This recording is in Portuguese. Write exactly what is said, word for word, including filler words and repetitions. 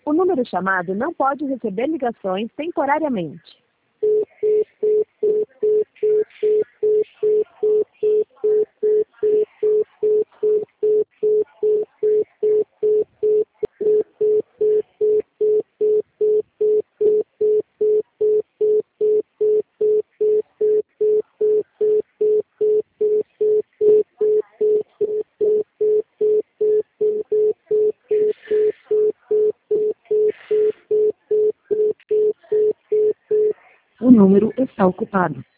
O número chamado não pode receber ligações temporariamente. O número está ocupado.